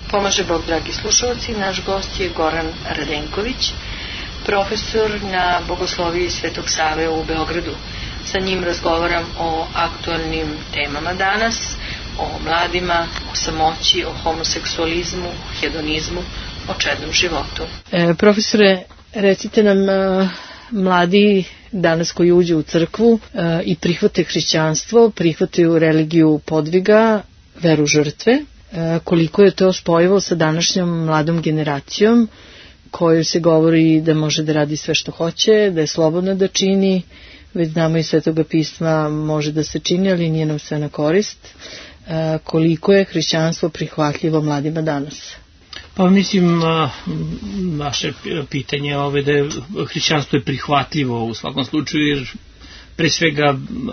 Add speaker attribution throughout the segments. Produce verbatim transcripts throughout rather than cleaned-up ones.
Speaker 1: Pomaže Bog, dragi slušalci, naš gost je Goran Radenković, profesor na Bogosloviji Svetog Save u Beogradu. Sa njim razgovaram o aktualnim temama danas, o mladima, o samoći, o homoseksualizmu, o hedonizmu, o čednom životu. E, profesore, recite nam, a, mladi danas koji uđu u crkvu a, i prihvate hrišćanstvo, prihvataju religiju podviga, veru žrtve, a, koliko je to spojivo sa današnjom mladom generacijom kojoj se govori da može da radi sve što hoće, da je slobodna da čini, već znamo iz Svetoga pisma može da se čini, ali nije nam sve na korist. A, koliko je hrišćanstvo prihvatljivo mladima danas?
Speaker 2: Pa mislim, vaše pitanje je ove da je hrišćanstvo je prihvatljivo u svakom slučaju, jer pre svega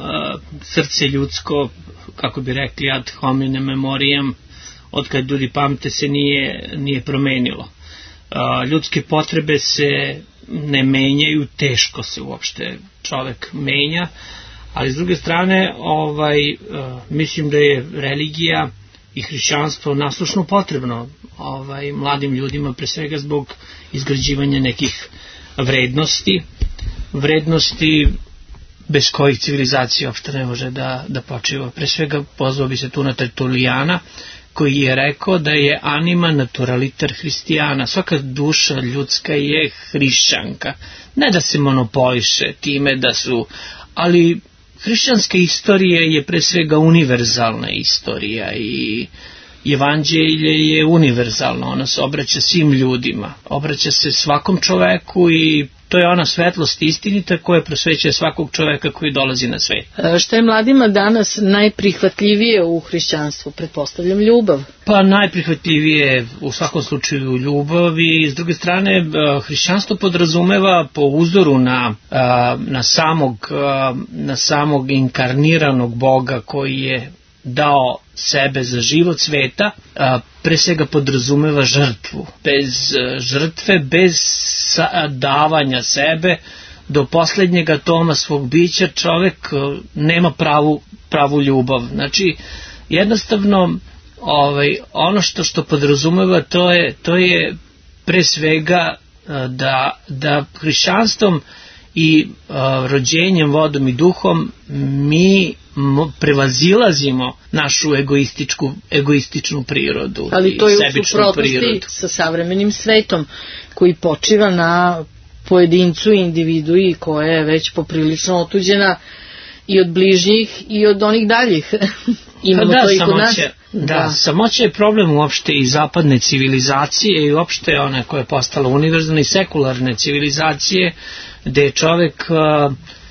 Speaker 2: srce ljudsko, kako bi rekli, ad hominem memoriam, od kad ljudi pamte se nije, nije promenilo. Ljudske potrebe se ne menjaju, teško se uopšte čovek menja, ali s druge strane ovaj, mislim da je religija i hrišćanstvo naslušno potrebno ovaj, mladim ljudima, pre svega zbog izgrađivanja nekih vrednosti, vrednosti bez kojih civilizacija uopšte ne može da, da počiva. Pre svega pozvao bi se tu na Tertulijana, koji je rekao da je anima naturaliter hrišćana, svaka duša ljudska je hrišćanka, ne da se monopoliše time da su, ali hrišćanska istorija je pre svega univerzalna istorija i evanđelje je univerzalno, ono se obraća svim ljudima, obraća se svakom čoveku i to je ona svetlost istinita koja prosvećuje svakog čoveka koji dolazi na svet.
Speaker 1: E, šta je mladima danas najprihvatljivije u hrišćanstvu? Pretpostavljam ljubav.
Speaker 2: Pa najprihvatljivije je u svakom slučaju ljubav i s druge strane hrišćanstvo podrazumeva po uzoru na, na, samog, na samog inkarniranog Boga koji je dao sebe za život sveta, a, pre svega podrazumeva žrtvu. Bez žrtve, bez davanja sebe do poslednjeg atoma svog bića čovek nema pravu, pravu ljubav. Znači, jednostavno ovaj, ono što, što podrazumeva to je, to je pre svega da, da hrišćanstvom i a, rođenjem vodom i duhom mi prevazilazimo našu egoističku, egoističnu prirodu.
Speaker 1: Ali to je u suprotnosti sa savremenim svetom koji počiva na pojedincu i individui koja je već poprilično otuđena i od bližnjih i od onih daljih. Imamo
Speaker 2: da,
Speaker 1: to i kod nas.
Speaker 2: Da, da, samoća je problem uopšte i zapadne civilizacije i uopšte one koje je postala univerzalne i sekularne civilizacije, gde je čovek uh,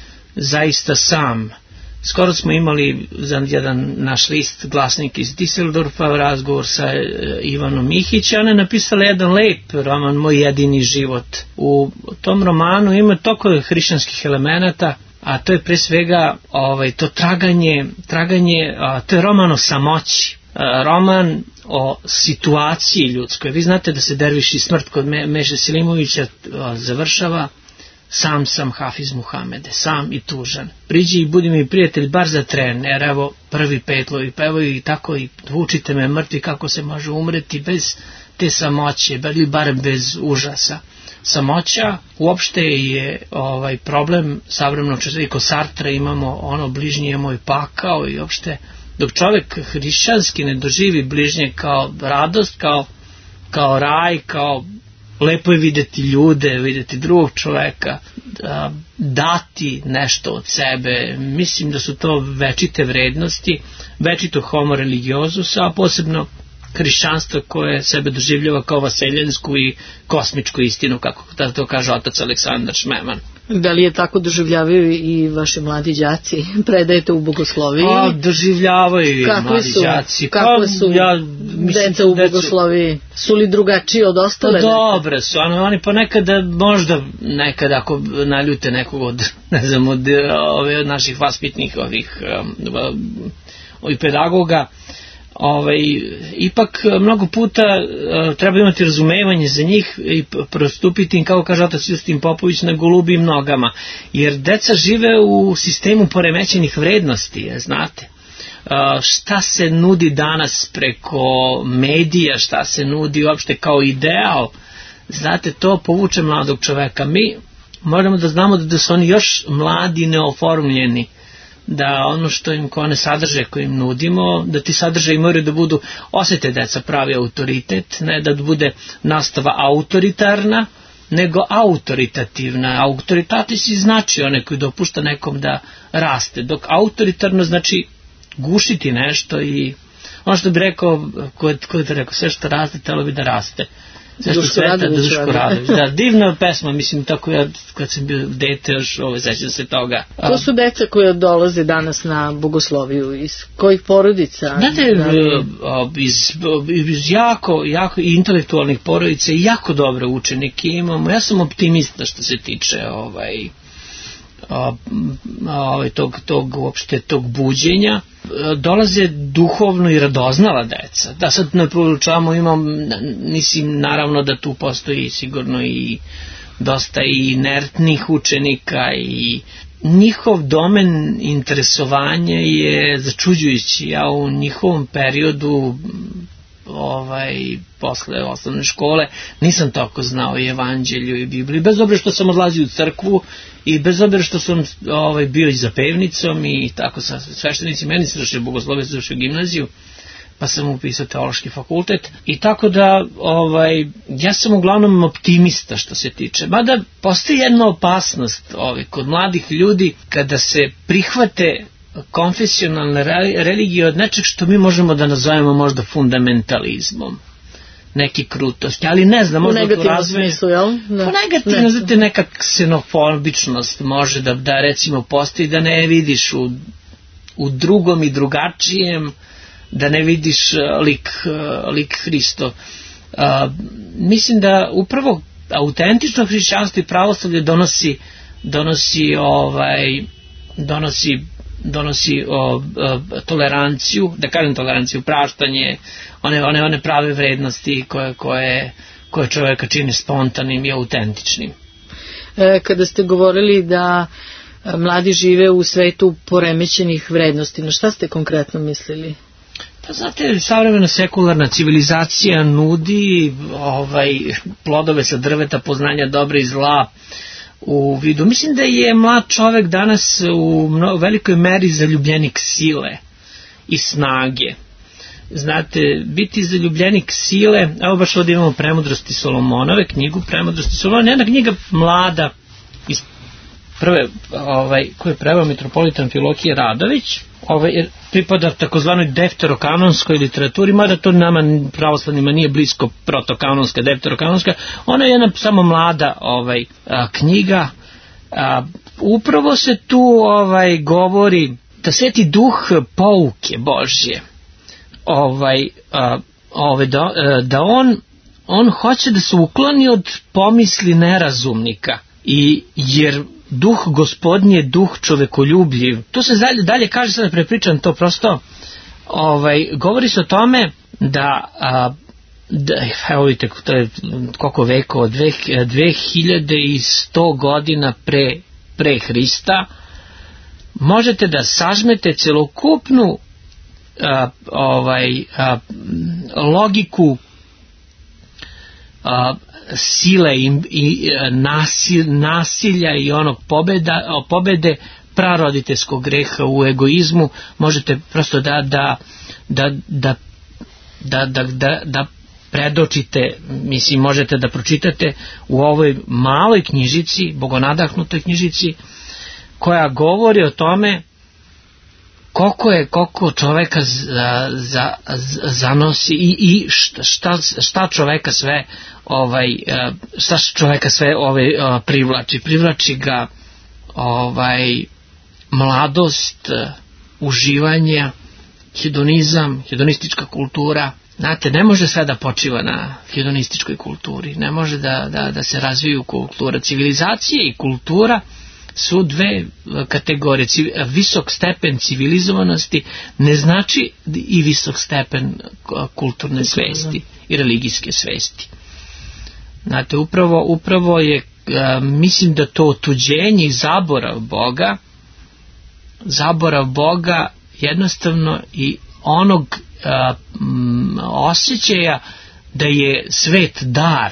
Speaker 2: zaista sam. Skoro smo imali za jedan naš list, glasnik iz Düsseldorfa, razgovor sa Ivanom Mihića. Ona je napisala jedan lep roman, Moj jedini život. U tom romanu ima toliko hrišćanskih elemenata, a to je pre svega ovaj, to traganje, traganje a, to je roman o samoći, a, roman o situaciji ljudskoj. Vi znate da se Derviš i smrt kod Me, Meše Selimovića a, završava: sam sam Hafiz Muhamede, sam i tužan. Priđi i budi mi prijatelj bar za tren, jer evo prvi petlovi pevaju i tako i učite me mrtvi kako se može umreti bez te samoće, ili barem bez užasa. Samoća uopšte je ovaj problem savremenog čovjeka. Kod Sartra imamo ono bližnji je moj pakao i uopšte dok čovjek hrišćanski ne doživi bližnje kao radost, kao, kao raj, kao lepo je videti ljude, videti drugog čoveka, da, dati nešto od sebe. Mislim da su to večite vrednosti, večito homo religiozus, a posebno hrišćanstvo koje sebe doživljava kao vaseljensku i kosmičku istinu, kako da to kaže otac Aleksandar Šmeman.
Speaker 1: Da li je tako doživljavaju i vaši mladi đaci? Predajete u bogosloviji?
Speaker 2: A, doživljavaju i mladi
Speaker 1: su,
Speaker 2: đaci.
Speaker 1: Kako su ja, mislim, deca u bogosloviji? Su li drugačiji od ostale?
Speaker 2: Pa dobre su, oni, oni ponekada, možda nekada ako naljute nekog od, ne znam, od, ove, od naših vaspitnih ovih, um, ovih pedagoga, Ovaj, ipak mnogo puta uh, treba imati razumevanje za njih i prostupiti im, kao kaže otac Justin Popović, na golubim nogama, jer deca žive u sistemu poremećenih vrednosti, je, znate. šta se nudi danas preko medija, šta se nudi uopšte kao ideal, znate, to povuče mladog čoveka. Mi moramo da znamo da su oni još mladi, neoformljeni, da ono što im, ko one sadržaje koje im nudimo, da ti sadržaji moraju da budu, osjete deca pravi autoritet, ne da bude nastava autoritarna, nego autoritativna. Autoritatis znači onaj koji dopušta nekom da raste, dok autoritarno znači gušiti nešto i ono što bi rekao, ko je, ko je da rekao, sve što raste, telo bi da raste.
Speaker 3: Duško Radović.
Speaker 2: Duško Radović, da, divna pesma, mislim, tako ja, kad sam bio dete, još ovo, sećam se toga.
Speaker 3: To su deca koja dolaze danas na bogosloviju, iz kojih porodica?
Speaker 2: Znate, iz, iz jako, jako intelektualnih porodica i jako dobre učenike imamo. Ja sam optimista što se tiče ovaj, ovaj, tog, tog, uopšte, tog buđenja. Dolaze duhovno i radoznala deca. Da sad ne proučavamo, imam, mislim, naravno da tu postoji sigurno i dosta i inertnih učenika i njihov domen interesovanja je začuđujući. Ja u njihovom periodu ovaj, posle osnovne škole nisam toliko znao i evanđelju i Bibliju, bez obzira što sam odlazio u crkvu i bez obzira što sam ovaj, bio i za pevnicom i tako sa sveštenicima. Meni se završio bogoslovje, završio gimnaziju, pa sam upisao teološki fakultet i tako da ovaj, ja sam uglavnom optimista što se tiče, mada postoji jedna opasnost ovaj, kod mladih ljudi kada se prihvate konfesionalne religije od nečeg što mi možemo da nazovemo možda fundamentalizmom, neki krutosti, ali ne znam, možda to razvoje.
Speaker 3: Smislu, jel? Da.
Speaker 2: Po negativno, znate, neka ksenofobičnost može da, da recimo postoji, da ne vidiš u, u drugom i drugačijem, da ne vidiš lik, lik Hristo. Uh, mislim da upravo autentično hrišćanstvo i pravoslavlje donosi donosi ovaj donosi donosi o, o, toleranciju, da kažem toleranciju, praštanje, one, one, one prave vrednosti koje, koje, koje čovjeka čini spontanim i autentičnim.
Speaker 3: E, kada ste govorili da mladi žive u svetu poremećenih vrednosti, na šta ste konkretno mislili?
Speaker 2: Pa znate, savremena sekularna civilizacija nudi ovaj, plodove sa drveta poznanja dobra i zla u vidu. Mislim da je mlad čovek danas u mnogo, velikoj meri zaljubljenik sile i snage. Znate, biti zaljubljenik sile, evo baš ovdje imamo Premudrosti Solomonove, knjigu Premudrosti Solomonove, jedna knjiga mlada iz prve, ovaj, koju je preveo mitropolita Amfilohije Radović, ovaj, pripada takozvanoj defterokanonskoj literaturi, mada to nama pravoslavnima nije blisko protokanonska, defterokanonska, ona je jedna samo mlada ovaj, a, knjiga. A, upravo se tu ovaj, govori da Sveti Duh pouke Božje, ovaj, a, ovaj, da, da on, on hoće da se ukloni od pomisli nerazumnika, i jer duh gospodnji je duh čovekoljubljiv. To se dalje, dalje kaže, sad prepričam to prosto, ovaj, govori se o tome da, a, da evo vidite, to je koliko vekova, dve hiljade sto godina pre, pre Hrista, možete da sažmete celokupnu a, ovaj, a, logiku a, sile i, i nasil, nasilja i onog pobeda, pobede praroditeljskog greha u egoizmu, možete prosto da da da da da, da, da, da predočite, mislim, možete da pročitate u ovoj maloj knjižici, bogonadahnutoj knjižici, koja govori o tome koliko je, koliko čoveka za, za, zanosi i, i šta, šta čoveka sve ovaj, šta čoveka sve ovaj, privlači. Privlači ga ovaj, mladost, uživanje, hedonizam, hedonistička kultura. Znate, ne može sve da počiva na hedonističkoj kulturi, ne može da, da, da se razviju kultura. Civilizacija i kultura su dve kategorije. Visok stepen civilizovanosti ne znači i visok stepen kulturne svesti i religijske svesti. Znate, upravo, upravo je, mislim da to otuđenje i zaborav Boga, zaborav Boga jednostavno i onog a, m, osjećaja da je svet dar,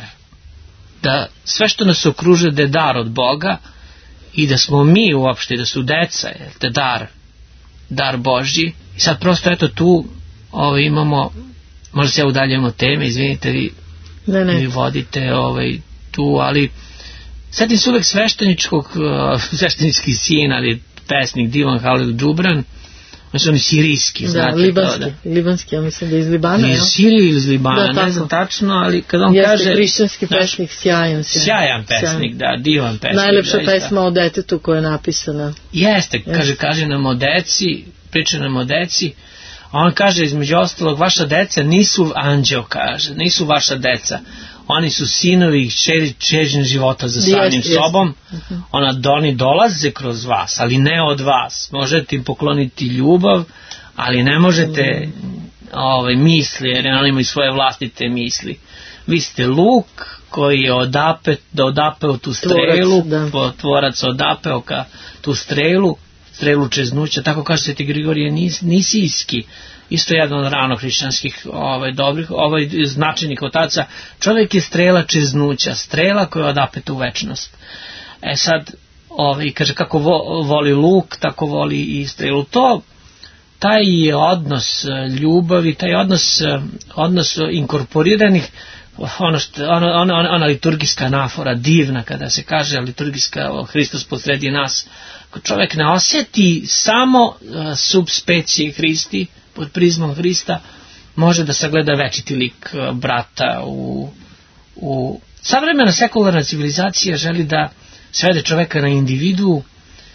Speaker 2: da sve što nas okružuje da je dar od Boga i da smo mi uopšte, da su deca, da je dar, dar Božji. I sad prosto eto tu ovaj, imamo, možda se ja udaljujemo teme, izvinite vi,
Speaker 3: ne, ne.
Speaker 2: vi vodite ovaj, tu, ali setim se uvek svešteničkog, uh, sveštenički sin, ali pesnik Divan Halil Džubran, oni su oni sirijski,
Speaker 3: da,
Speaker 2: znate
Speaker 3: libanski,
Speaker 2: to, da.
Speaker 3: libanski, ja mislim da je iz Libana,
Speaker 2: iz Sirije ili iz Libana, da, ne znam tačno, ali kad on
Speaker 3: jeste
Speaker 2: kaže...
Speaker 3: Jeste hrišćanski pesnik, sjajan, sjajan.
Speaker 2: Sjajan pesnik, sjajan. Da, divan pesnik.
Speaker 3: Najlepša
Speaker 2: zaista.
Speaker 3: pesma o detetu koja je napisana.
Speaker 2: Jeste, jeste. kaže, kaže nam o deci, priča nam o deci, a on kaže između ostalog, vaša deca nisu anđeo, kaže, nisu vaša deca, oni su sinovi i kćeri čežnje života za samim
Speaker 3: jest,
Speaker 2: sobom,
Speaker 3: jest. Uh-huh.
Speaker 2: ona, oni dolaze kroz vas, ali ne od vas. Možete im pokloniti ljubav, ali ne možete mm. ovaj, misli, jer oni imaju svoje vlastite misli. Vi ste luk koji je odapet, da odapeo tu strelu, tvorac, da. tvorac odapeo ka tu strelu, strelu čeznuća, tako kaže Sveti Grigorije Nis, Nisijski, isto jedan od rano hrišćanskih ovaj, dobrih, ovaj, značajnih otaca. Čovjek je strela čeznuća, strela koja je odapeta u večnost. E sad, ovaj, kaže, kako vo, voli luk, tako voli i strelu. To, taj je odnos ljubavi, taj odnos, odnos inkorporiranih, ono što, ono, ono, ona liturgijska anafora, divna kada se kaže liturgijska Hristos posredi nas, čovjek ne osjeti samo uh, subspecije Hristi, pod prizmom Hrista, može da sagleda večiti lik uh, brata u, u... Savremena sekularna civilizacija želi da svede čovjeka na individu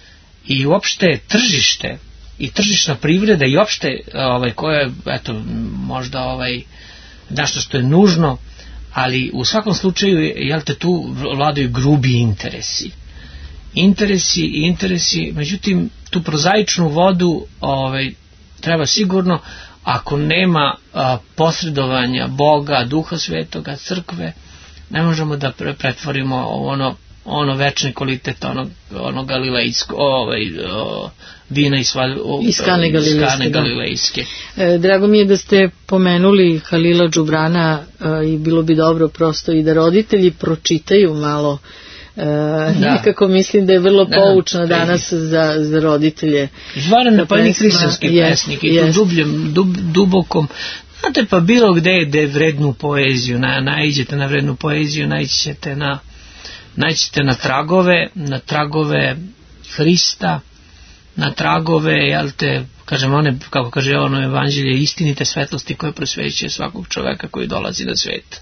Speaker 2: i uopšte tržište i tržišna privreda i uopšte ovaj, koja je, eto, možda ovaj, nešto što je nužno, ali u svakom slučaju, jel te, tu vladaju grubi interesi. Interesi i interesi, međutim, tu prozaičnu vodu ovaj, treba sigurno, ako nema a, posredovanja Boga, Duha Svetoga, crkve, ne možemo da pre, pretvorimo ono, ono večni kvalitet onog, onog galilejsko, ovaj, o, vina iz, o,
Speaker 3: iz Kane Galilejske.
Speaker 2: Iz Kane Galilejske.
Speaker 3: E, drago mi je da ste pomenuli Halila Džubrana e, i bilo bi dobro prosto i da roditelji pročitaju malo. E, da. Nekako mislim da je vrlo da, poučno da, danas za, za roditelje.
Speaker 2: Zvaren napojni hrišćanski pesnik i tu dubljem, dub, dubokom. Znate, pa bilo gde gde vrednu poeziju, na, naiđete na vrednu poeziju, naiđete na naiđete na tragove, na tragove Hrista, na tragove, jel te, kažem, one, kako kaže ono evanđelje, istinite svetlosti koje prosvećuje svakog čoveka koji dolazi na svet.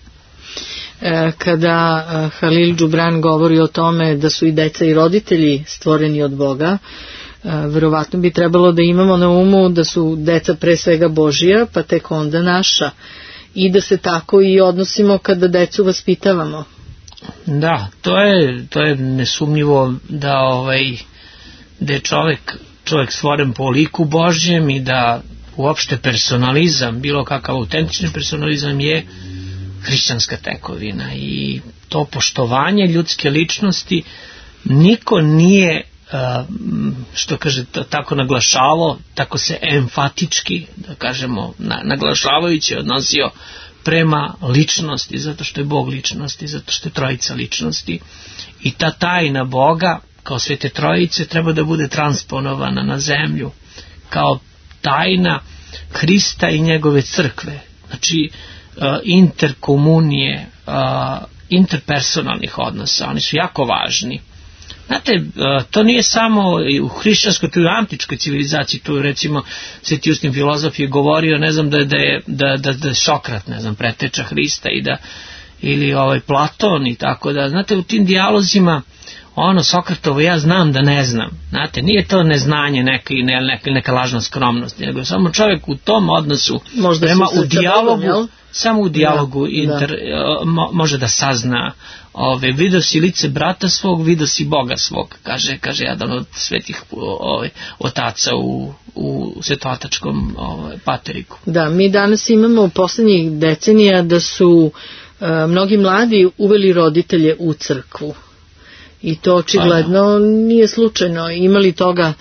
Speaker 3: Kada Halil Džubran govori o tome da su i deca i roditelji stvoreni od Boga, verovatno bi trebalo da imamo na umu da su deca pre svega Božija, pa tek onda naša, i da se tako i odnosimo kada decu vaspitavamo.
Speaker 2: Da, to je, to je nesumnjivo da, ovaj, da je čovjek, čovjek stvoren po liku Božjem i da uopšte personalizam, bilo kakav autentični personalizam je hrišćanska tekovina i to poštovanje ljudske ličnosti niko nije, što kaže, tako naglašavao, tako se emfatički, da kažemo, naglašavajući odnosio prema ličnosti, zato što je Bog ličnosti, zato što je trojica ličnosti i ta tajna Boga kao Svete Trojice treba da bude transponovana na zemlju kao tajna Hrista i njegove crkve, znači interkomunije, interpersonalnih odnosa, oni su jako važni. Znate, to nije samo u hrišćanskoj, to i u antičkoj civilizaciji, tu recimo Sveti Justin filozof je govorio, ne znam, da, da, je, da, da, da je Sokrat, ne znam, preteča Hrista i da, ili ovaj Platon i tako da, znate, u tim dijalozima ono Sokratovo, ja znam da ne znam, znate, nije to neznanje neka, ne, neka, neka lažna skromnost, nego samo čovjek u tom odnosu
Speaker 3: možda
Speaker 2: prema u dijalogu,
Speaker 3: Bogom,
Speaker 2: samo u dijalogu
Speaker 3: da,
Speaker 2: inter, da. Mo, može da sazna, ove, vidio si lice brata svog, vidio si Boga svog, kaže, kaže jedan od svetih ove, otaca u, u svetoatačkom ove, pateriku.
Speaker 3: Da, mi danas imamo u poslednjih decenija da su e, mnogi mladi uveli roditelje u crkvu. I to očigledno nije slučajno. Imali toga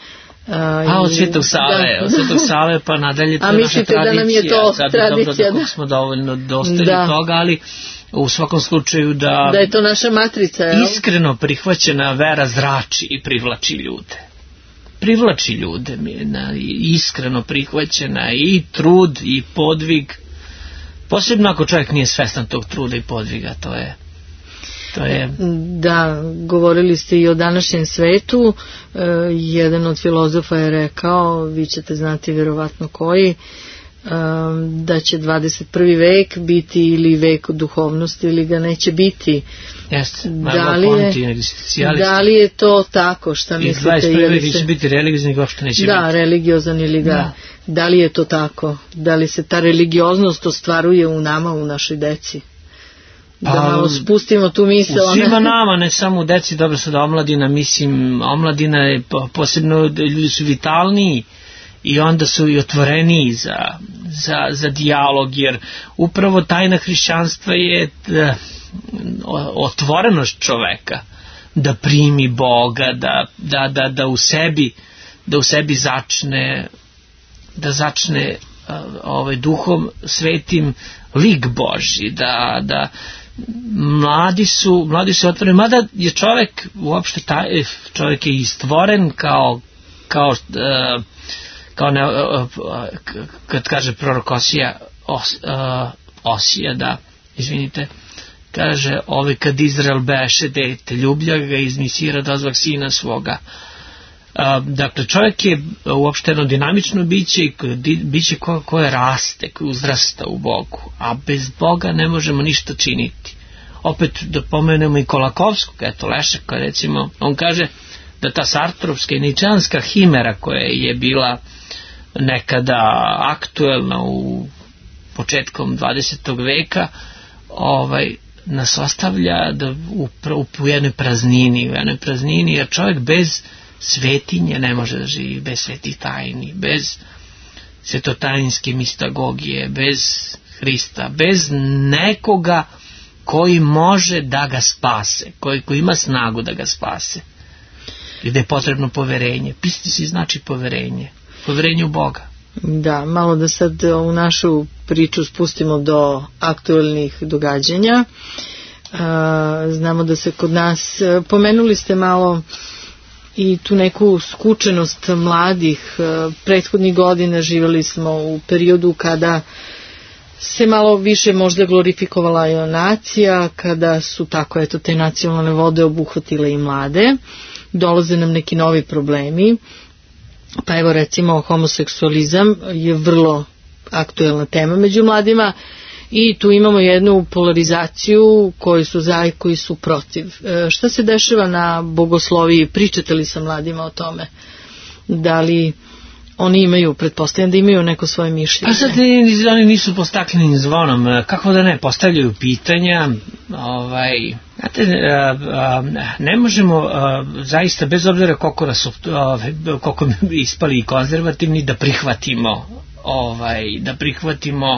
Speaker 2: A, a od Svetog Save, da. Od Svetog Save pa nadalje to
Speaker 3: je naša tradicija. A mislite da nam je to
Speaker 2: sad
Speaker 3: tradicija?
Speaker 2: Dobro da smo dovoljno dostali da. Toga, ali u svakom slučaju da...
Speaker 3: Da je to naša matrica, jel?
Speaker 2: Iskreno prihvaćena vera zrači i privlači ljude. Privlači ljude, iskreno prihvaćena i trud i podvig. Posebno ako čovjek nije svestan tog truda i podviga, to je... To je...
Speaker 3: Da, govorili ste i o današnjem svetu. E, jedan od filozofa je rekao, vi ćete znati vjerovatno koji, e, da će dvadeset prvi vek biti ili vek duhovnosti ili ga neće biti.
Speaker 2: Jeste,
Speaker 3: da li je, da li je to tako, šta mislite?
Speaker 2: I dvadeset prvi vek će biti religiozan, uopšte neće
Speaker 3: da,
Speaker 2: biti.
Speaker 3: Da, religiozan ili ga. Da. Da li je to tako? Da li se ta religioznost ostvaruje u nama, u našoj deci? Da pa, malo spustimo tu misle.
Speaker 2: U svima nama, ne samo u deci, dobro sad omladina, mislim, omladina je posebno, ljudi su vitalniji i onda su i otvoreniji za, za, za dijalog, jer upravo tajna hrišćanstva je da, otvorenost čoveka da primi Boga, da, da, da, da u sebi da u sebi začne da začne ovaj, duhom svetim lik Božji, da, da mladi su, mladi su otvoreni, mada je čovjek uopšte taj, čovjek je istvoren kao kao, kao ne, kad kaže prorok Osija os, Osija, da, izvinite, kaže, ovaj kad Izrael beše dete, ljublja ga izmisira dozvak sina svoga. Dakle, čovjek je uopšteno dinamično biće, biće ko, koje raste, koje uzrasta u Bogu, a bez Boga ne možemo ništa činiti. Opet da pomenemo i Kolakovskog, eto Lešeka recimo, on kaže da ta sartrovska i ničanska himera koja je bila nekada aktuelna u početkom dvadesetog veka, ovaj, nas ostavlja da u, u, u jednoj praznini, u jednoj praznini, jer čovjek bez svetinje ne može da živi, bez svetih tajni, bez svetotajinske mistagogije, bez Hrista, bez nekoga koji može da ga spase, koji, koji ima snagu da ga spase. Gde je potrebno poverenje. Pisati znači poverenje. Poverenje u Boga.
Speaker 3: Da, malo da sad u našu priču spustimo do aktualnih događanja. Znamo da se kod nas, pomenuli ste malo i tu neku skučenost mladih. Prethodnih godina živjeli smo u periodu kada se malo više možda glorifikovala i nacija, kada su tako eto te nacionalne vode obuhvatile i mlade. Dolaze nam neki novi problemi, pa evo recimo homoseksualizam je vrlo aktuelna tema među mladima i tu imamo jednu polarizaciju koji su za i koji su protiv. E, šta se dešava na bogosloviji? Pričate li sa mladima o tome? Da li oni imaju, pretpostavljam da imaju neko svoje mišljenje?
Speaker 2: A sad oni nisu pod staklenim zvonom, kako da ne, postavljaju pitanja, ovaj, znate, ne možemo zaista, bez obzira koliko nas, koliko ispali i konzervativni, da prihvatimo, ovaj, da prihvatimo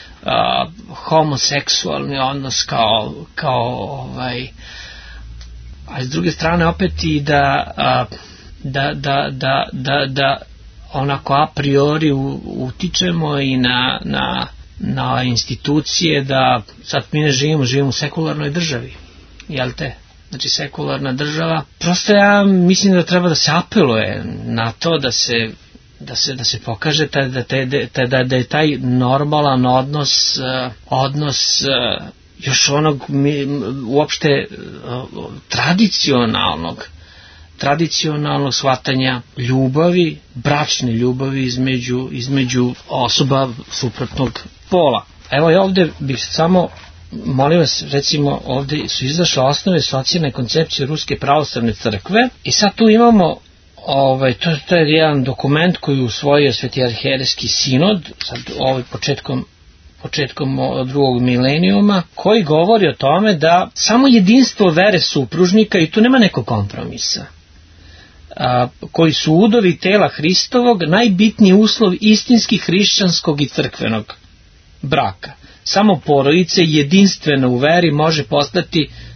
Speaker 2: homoseksualni odnos kao, kao ovaj, a s druge strane opet i da, da, da, da, da, da onako a priori utičemo i na, na, na institucije da sad mi ne živimo, živimo u sekularnoj državi, jel te? Znači sekularna država. Prosto ja mislim da treba da se apeluje na to da se da se, da se pokaže taj, da, te, da, da je taj normalan odnos odnos još onog uopšte tradicionalnog tradicionalnog shvatanja ljubavi, bračne ljubavi između, između osoba suprotnog pola. Evo ja ovdje bih samo, molim vas, recimo ovdje su izašle osnove socijalne koncepcije Ruske pravoslavne crkve i sad tu imamo, ovaj, to, to je jedan dokument koji je usvojio Sveti arhijerejski sinod, sad ovaj početkom početkom drugog milenijuma, koji govori o tome da samo jedinstvo vere supružnika, i tu nema nekog kompromisa, a, koji su udovi tela Hristovog, najbitniji uslov istinski hrišćanskog i crkvenog braka. Samo porodice jedinstveno u veri može postati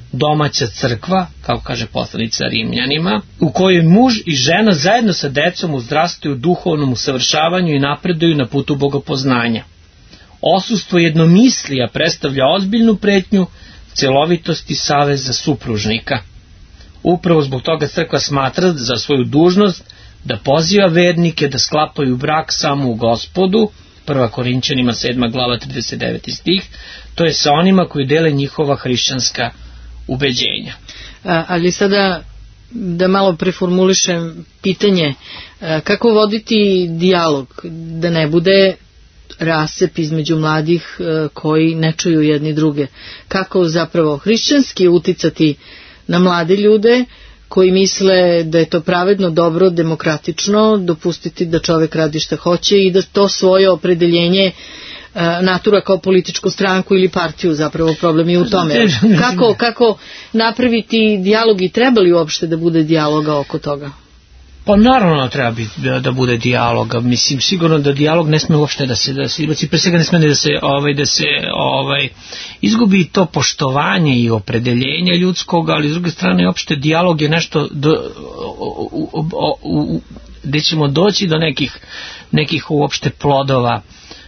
Speaker 2: domaća crkva, kao kaže poslanica Rimljanima, u kojoj muž i žena zajedno sa decom uzrastaju u duhovnom usavršavanju i napreduju na putu bogopoznanja. Osustvo jednomislija predstavlja ozbiljnu pretnju celovitosti saveza supružnika. Upravo zbog toga crkva smatra za svoju dužnost da poziva vernike da sklapaju brak samo u Gospodu, prva Korinćanima sedma glava trideset deveti stih, to je sa onima koji dele njihova hrišćanska ubeđenja.
Speaker 3: A, ali sada da malo preformulišem pitanje, a, kako voditi dijalog da ne bude rascep između mladih a, koji ne čuju jedni druge, kako zapravo hrišćanski uticati na mlade ljude koji misle da je to pravedno, dobro, demokratično, dopustiti da čovek radi šta hoće i da to svoje opredeljenje natura kao političku stranku ili partiju, zapravo problem je u tome. Kako, kako napraviti dijalog i treba li uopšte da bude dijaloga oko toga?
Speaker 2: Pa naravno treba biti, da, da bude dijaloga. Mislim, sigurno da dijalog ne sme uopšte da se, da se izbaci, pre svega ne sme da se, ovaj, da se ovaj, izgubi to poštovanje i opredeljenje ljudskog, ali s druge strane uopšte dijalog je nešto do, u, u, u, gde ćemo doći do nekih, nekih uopšte plodova,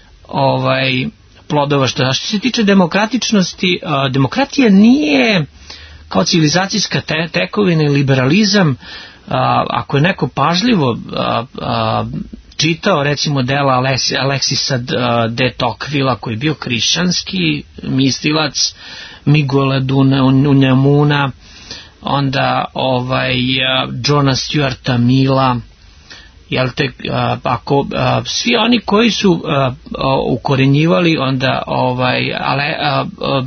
Speaker 2: ovaj, plodova što, što se tiče demokratičnosti, a, demokratija nije kao civilizacijska te, tekovina i liberalizam. A, ako je neko pažljivo a, a, čitao recimo dela Aleks, Aleksisa de Tocqueville, koji je bio hrišćanski mislilac, Miguela Unamunua, onda ovaj, Johna Stuarta Milla, jel te, a, ako a, svi oni koji su a, a, ukorenjivali onda ovaj, ale, a, a,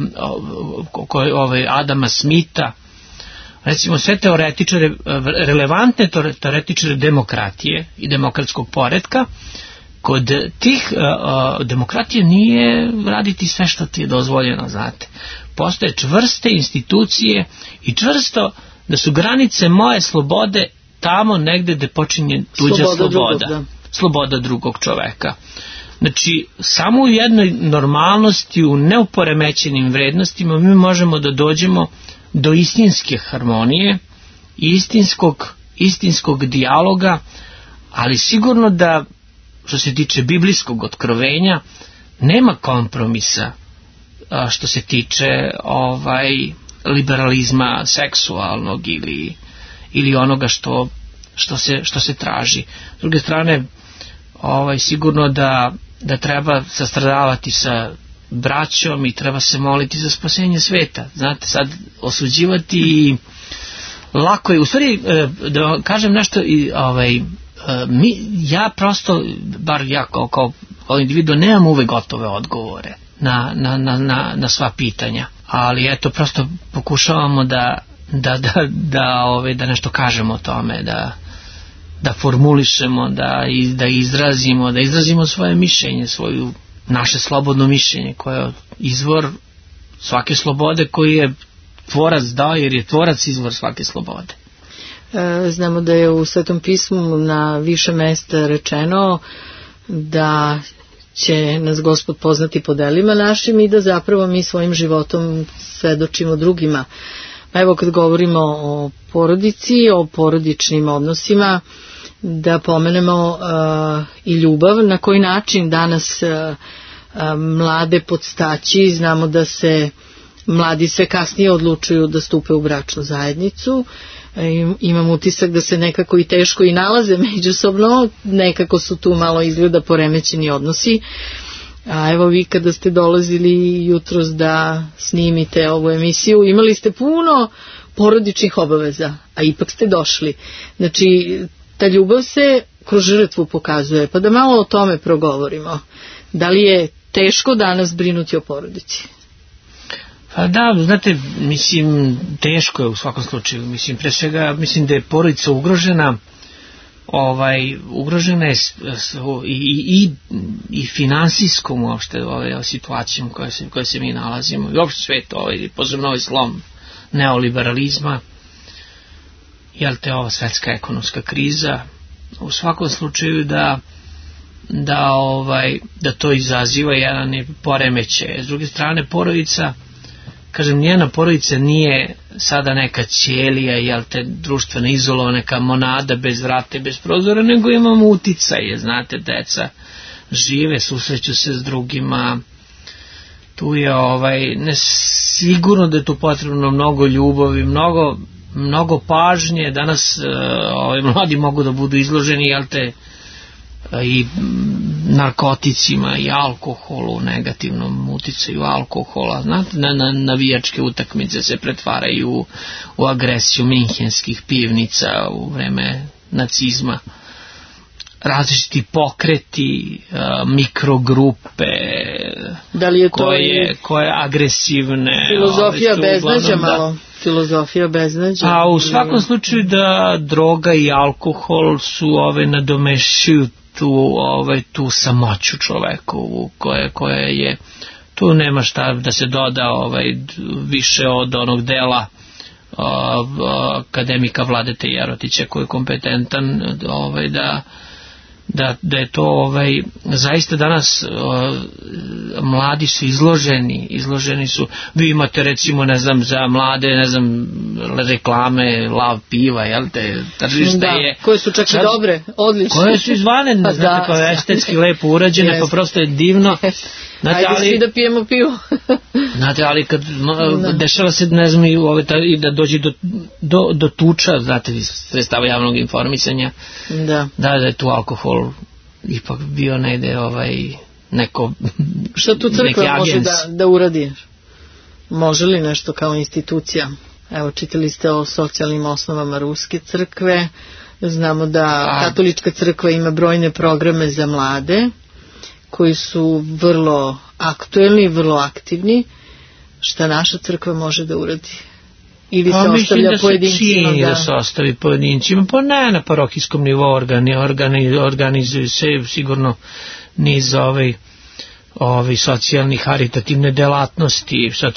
Speaker 2: a, ovaj Adama Smitha, recimo sve teoretičare, relevantne teoretičare demokratije i demokratskog poretka, kod tih uh, demokratije nije raditi sve što ti je dozvoljeno, znate. Postoje čvrste institucije i čvrsto da su granice moje slobode tamo negde gde počinje tuđa sloboda, sloboda, drugog, sloboda drugog čoveka. Znači, samo u jednoj normalnosti, u neuporemećenim vrednostima mi možemo da dođemo do istinske harmonije i istinskog, istinskog dijaloga, ali sigurno da, što se tiče biblijskog otkrovenja, nema kompromisa a, što se tiče ovaj, liberalizma seksualnog ili, ili onoga što, što, se, što se traži. S druge strane, ovaj, sigurno da, da treba sastradavati sa braćom i treba se moliti za spasenje sveta. Znate, sad osuđivati lako je, u stvari da kažem nešto i ovaj, mi, ja prosto, bar ja kao, kao, kao individu nemam uvek gotove odgovore na, na, na, na, na sva pitanja, ali eto prosto pokušavamo da da, da, da, ovaj, da nešto kažemo o tome, da da formulišemo, da, da izrazimo, da izrazimo svoje mišljenje, svoju naše slobodno mišljenje koje je izvor svake slobode koji je tvorac dao, jer je tvorac izvor svake slobode.
Speaker 3: E, znamo da je u Svetom pismu na više mesta rečeno da će nas Gospod poznati po delima našim i da zapravo mi svojim životom svedočimo drugima. Evo kad govorimo o porodici, o porodičnim odnosima, da pomenemo uh, i ljubav, na koji način danas uh, uh, mlade podstaći, znamo da se mladi sve kasnije odlučuju da stupe u bračnu zajednicu, uh, imam utisak da se nekako i teško i nalaze međusobno, nekako su tu malo izgleda poremećeni odnosi, a evo vi kada ste dolazili jutros da snimite ovu emisiju, imali ste puno porodičnih obaveza, a ipak ste došli. Znači, ta ljubav se kroz žrtvu pokazuje, pa da malo o tome progovorimo. Da li je teško danas brinuti o porodici?
Speaker 2: Pa da, znate, mislim, teško je u svakom slučaju. Mislim, pre svega, mislim da je porodica ugrožena, ovaj, ugrožena je i, i, i finansijskom uopšte ovaj, situacijom koje se, koje se mi nalazimo. I uopšte svet, ovaj, pozorno ovaj slom neoliberalizma, jel te ova svetska ekonomska kriza, u svakom slučaju da da ovaj da to izaziva jedan poremećaj. S druge strane, porodica kažem, njena porodica nije sada neka ćelija, jel te, društveno izolovana, neka monada bez vrata i bez prozora, nego imamo uticaje, znate, deca žive, susreću se s drugima, tu je ovaj, ne, sigurno da je tu potrebno mnogo ljubavi, mnogo, mnogo pažnje, danas ovaj, mladi mogu da budu izloženi, jel te, i narkoticima i alkoholu, negativnom uticaju alkohola, znate, na, na navijačke utakmice se pretvaraju u, u agresiju minhenskih pivnica u vreme nacizma, različiti pokreti, mikrogrupe,
Speaker 3: da li je to
Speaker 2: koje, koje agresivne,
Speaker 3: filozofija beznađa malo, filozofija beznađa,
Speaker 2: a u svakom slučaju da droga i alkohol su ove nadomešćuju tu, ovaj, tu samoću čovekovu koja, koja je, tu nema šta da se doda ovaj, više od onog dela uh, akademika Vladete Jerotića koji je kompetentan ovaj, da Da, da je to ovaj, zaista danas o, mladi su izloženi, izloženi su, vi imate recimo ne znam za mlade, ne znam reklame, lav piva, jel te, tržište da, je
Speaker 3: koje su čak i dobre, odlične,
Speaker 2: koje su izvanredne, pa znate, da, kao estetski lepo urađene, yes. Pa prosto je divno. Znate,
Speaker 3: ajde ali, svi da pijemo pivo.
Speaker 2: Znate, ali kad no, dešava se, ne znam, i, ove, ta, i da dođe do, do, do tuča, znate, sredstava javnog informisanja,
Speaker 3: da.
Speaker 2: da, da je tu alkohol ipak bio negde ovaj, neko,
Speaker 3: što tu crkva može da, da uradi? Može li nešto kao institucija? Evo, čitali ste o socijalnim osnovama Ruske crkve, znamo da A... katolička crkva ima brojne programe za mlade, koji su vrlo aktuelni, vrlo aktivni. Šta naša crkva može da uradi? Ili se
Speaker 2: pa,
Speaker 3: ostavlja
Speaker 2: da
Speaker 3: pojedincima?
Speaker 2: Da,
Speaker 3: da...
Speaker 2: da se ostavi pojedincima, pa ne na parokijskom nivou organi, organi, organizuju se sigurno niz ovaj, ovaj socijalnih haritativne delatnosti. Sad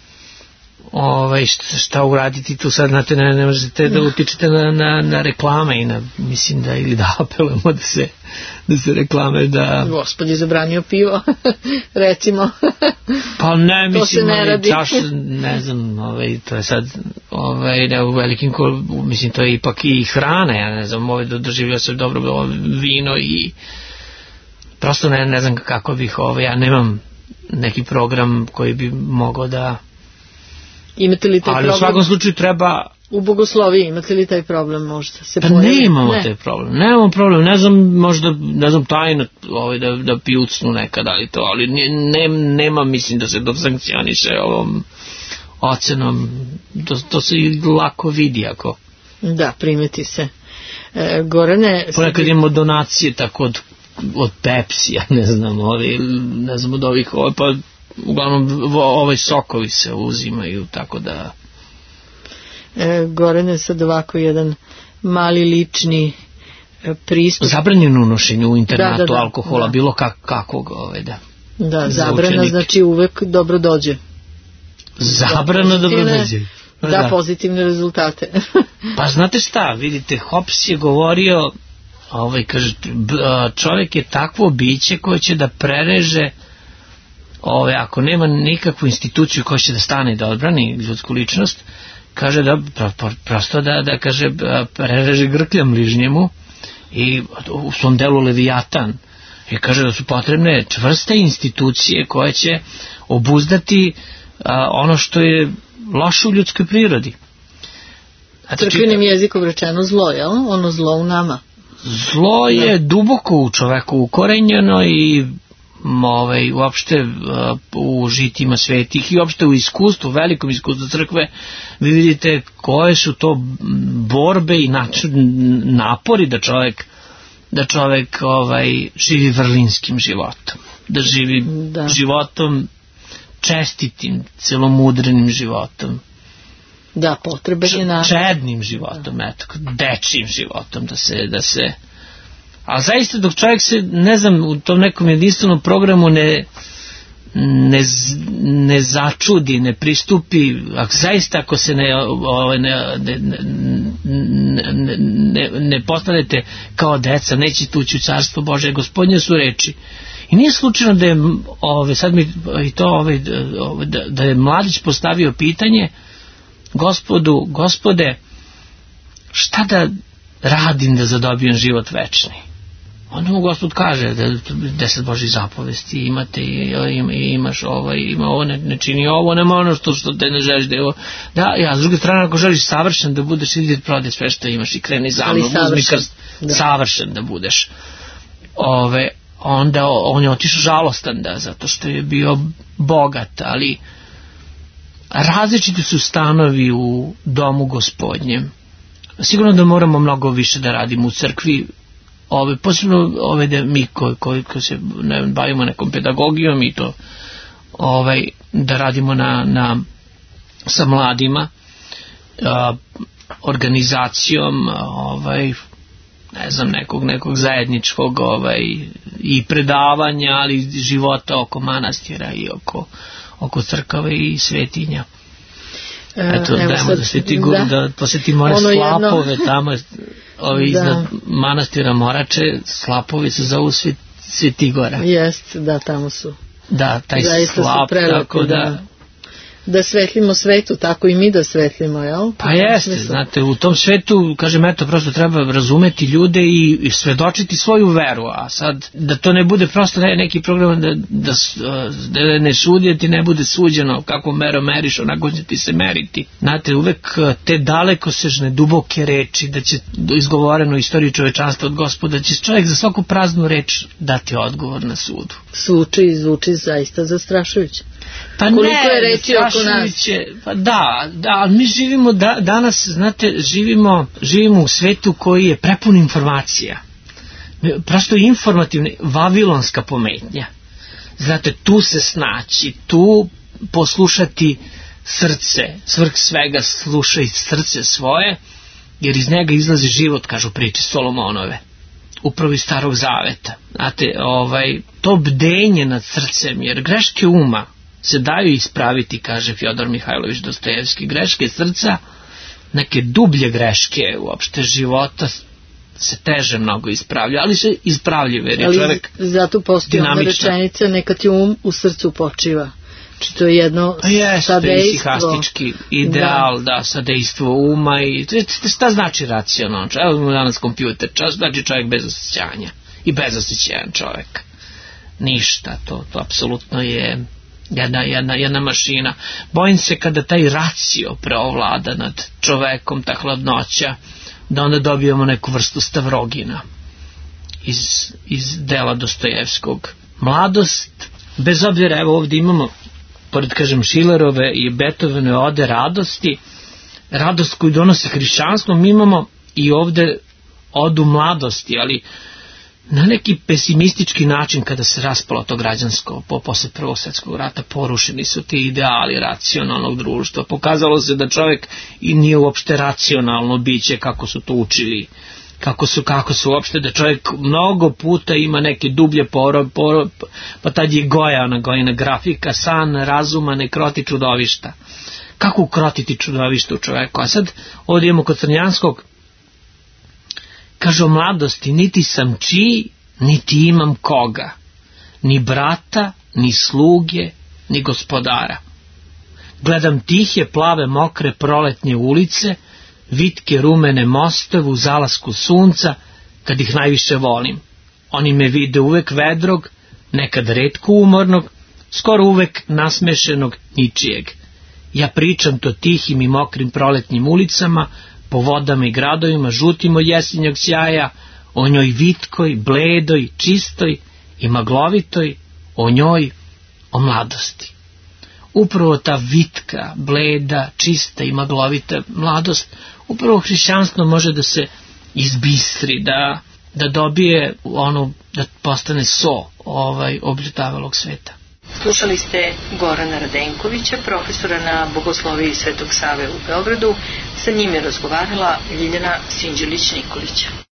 Speaker 2: ovaj, šta uraditi tu sad, znate, ne, ne možete da utičete na, na, na reklame i na, mislim da, ili da apelujemo da se, da se reklame da...
Speaker 3: Gospod je zabranio pivo, recimo.
Speaker 2: Pa ne, mislim,
Speaker 3: ne, ovaj,
Speaker 2: čaš, ne znam, ovaj, to je sad, ovaj, ne, u velikim, mislim, to je ipak i hrana, ja ne znam, ovaj, doživio sam dobro vino i prosto ne, ne znam kako bih, ovaj, ja nemam neki program koji bi mogao da...
Speaker 3: Imate li taj
Speaker 2: ali
Speaker 3: problem?
Speaker 2: U svakom slučaju treba...
Speaker 3: U bogosloviji imate li taj problem možda? Se
Speaker 2: pa
Speaker 3: pojavi?
Speaker 2: nemamo
Speaker 3: ne.
Speaker 2: taj problem, nemamo problem, ne znam, možda, ne znam, tajno ovaj, da, da pijucnu nekada, ali to, ali ne, ne, nema, mislim da se to sankcioniše ovom ocenom, to, to se lako vidi ako...
Speaker 3: Da, primeti se. E, Gorane...
Speaker 2: Ponekad imamo donacije tako od, od Pepsija, ne znam, ovi, ne znam, od ovih, ovaj, pa uglavnom ovaj sokovi se uzimaju, tako da...
Speaker 3: E, Gorane, sad ovako jedan mali lični e, pristup.
Speaker 2: Zabranjeno unošenje u internatu da, da, da,
Speaker 3: da.
Speaker 2: alkohola, bilo kak, kakvog, ovaj, da.
Speaker 3: Da, zabrana znači uvek dobro dođe.
Speaker 2: Zabrana dobro dođe.
Speaker 3: Da, da, pozitivne rezultate.
Speaker 2: Pa znate šta, vidite, Hobbes je govorio, ovaj, kaže, čovjek je takvo biće koje će da prereže, ovaj, ako nema nikakvu instituciju koja će da stane i da odbrani ljudsku ličnost, kaže da prosto da, da kaže prereže grkljem bližnjemu i u svom delu Leviatan i kaže da su potrebne čvrste institucije koje će obuzdati a, ono što je loše u ljudskoj prirodi.
Speaker 3: Crkvenim jezikom rečeno zlo, jel? Ono zlo u nama.
Speaker 2: Zlo je da. Duboko u čoveku ukorenjeno i ovaj, uopšte uh, u žitima svetih i uopšte u iskustvu, velikom iskustvu crkve, vi vidite koje su to borbe i način, napori da čovjek da čovjek ovaj, živi vrlinskim životom, da živi da. životom čestitim, celomudrenim životom.
Speaker 3: Da, potrebe je na...
Speaker 2: čednim životom, eto, dečijim životom, da se, da se a zaista dok čovjek se, ne znam, u tom nekom jedinstvenom programu ne, ne, ne začudi, ne pristupi, ako zaista ako se ne, ne, ne, ne, ne, ne postanete kao deca, nećete ući u carstvo Bože, Gospodnje su reči I nije slučajno da je, ove, sad mi i to, ove, da, da je mladić postavio pitanje Gospodu, Gospode, šta da radim da zadobijem život večni? Onda mu Gospod kaže da deset Božjih zapovesti imate i, i imaš ovo, ima ovo, ne, ne čini ovo, nema ono što, što te ne želiš da je ovo. Da, ja, s druge strane, ako želiš savršen da budeš, idi prodaj sve što imaš i kreni za mnom, uzmi krst, da. Savršen da budeš. Ove, onda on je otišao žalostan, da, zato što je bio bogat, ali različiti su stanovi u domu Gospodnjem. Sigurno da moramo mnogo više da radimo u crkvi, ove, posebno ove da mi koji, koji, koji se ne, bavimo nekom pedagogijom i to ovaj, da radimo na, na, sa mladima, a, organizacijom, ovaj, ne znam, nekog, nekog zajedničkog ovaj, i predavanja, ali života oko manastira i oko, oko crkave i svetinja. Eto, dajmo sad, da se ti guru, da, da posjetimo one slapove jedno... tamo, ovi da. Iznad manastira Morače, slapovi se zovu Svetigora.
Speaker 3: Jest, da, tamo su.
Speaker 2: Da, taj zaista slap, prelepi, tako da... da da svetlimo svetu, tako i mi da svetlimo, jel? Pa jeste, smislu. Znate, u tom svetu, kažem, eto, prosto treba razumeti ljude i, i svedočiti svoju veru, a sad, da to ne bude prosto ne, neki program da, da, da ne sudi, ti ne bude suđeno, kako mero meriš, onako će ti se meriti. Znate, uvek te dalekosežne, duboke reči, da će izgovoreno istoriju čovečanstva od Gospoda, da će čovjek za svaku praznu reč dati odgovor na sudu.
Speaker 3: Zvuči i zvuči zaista zastrašujuće.
Speaker 2: Pa koliko ne, je reći oko nas? Pa da, da, ali mi živimo da, danas, znate, živimo, živimo u svetu koji je prepun informacija. Prosto informativna, vavilonska pometnja. Znate, tu se snaći, tu poslušati srce, svrh svega slušaj srce svoje, jer iz njega izlazi život, kažu priče Solomonove, upravo iz Starog Zaveta. Znate, ovaj, to bdenje nad srcem, jer greške uma se daju ispraviti, kaže Fjodor Mihajlović Dostojevski, greške srca, neke dublje greške uopšte života se teže mnogo ispravlja, ali se ispravljive, jer je čovjek
Speaker 3: zato postoji ona rečenica, neka ti um u srcu počiva. Či to je jedno sadejstvo.
Speaker 2: Ideal, da, da sadejstvo uma i šta znači racionalno? Evo mu danas kompjuter, čas znači čovjek bez osjećanja i bez osjećajan čovjek. Ništa, to, to apsolutno je Jedna, jedna, jedna mašina. Bojim se kada taj racio preovlada nad čovekom, ta hladnoća, da onda dobijemo neku vrstu Stavrogina iz, iz dela Dostojevskog. Mladost, bez obzira, evo ovdje imamo, pored, kažem, Šilerove i Beethovenove ode radosti, radost koju donosi hrišćanstvo, mi imamo i ovdje odu mladosti, ali na neki pesimistički način kada se raspalo to građansko po, posle Prvog svjetskog rata, porušeni su ti ideali racionalnog društva. Pokazalo se da čovjek i nije uopšte racionalno biće kako su to učili, kako su, kako su uopšte, da čovjek mnogo puta ima neke dublje porob, porob pa tad je Goja, ona Gojina grafika, san razuma ne kroti čudovišta. Kako ukrotiti čudovišta u čovjeku? A sad ovdje imamo kod Crnjanskog, kaže o mladosti, niti sam čiji, niti imam koga, ni brata, ni sluge, ni gospodara. Gledam tihe, plave, mokre, proletnje ulice, vitke, rumene mostove u zalasku sunca, kad ih najviše volim. Oni me vide uvek vedrog, nekad retko umornog, skoro uvek nasmešenog ničijeg. Ja pričam to tihim i mokrim proletnjim ulicama, po vodama i gradovima, žutim od jesenjog sjaja, o njoj vitkoj, bledoj, čistoj i maglovitoj, o njoj, o mladosti. Upravo ta vitka, bleda, čista i maglovita mladost, upravo hrišćanstvo može da se izbistri, da, da dobije ono, da postane so ovaj obljutavalog sveta.
Speaker 1: Slušali ste Gorana Radenkovića, profesora na Bogosloviji Svetog Save u Beogradu. Sa njim je razgovarala Ljiljana Sinđelić-Nikolić.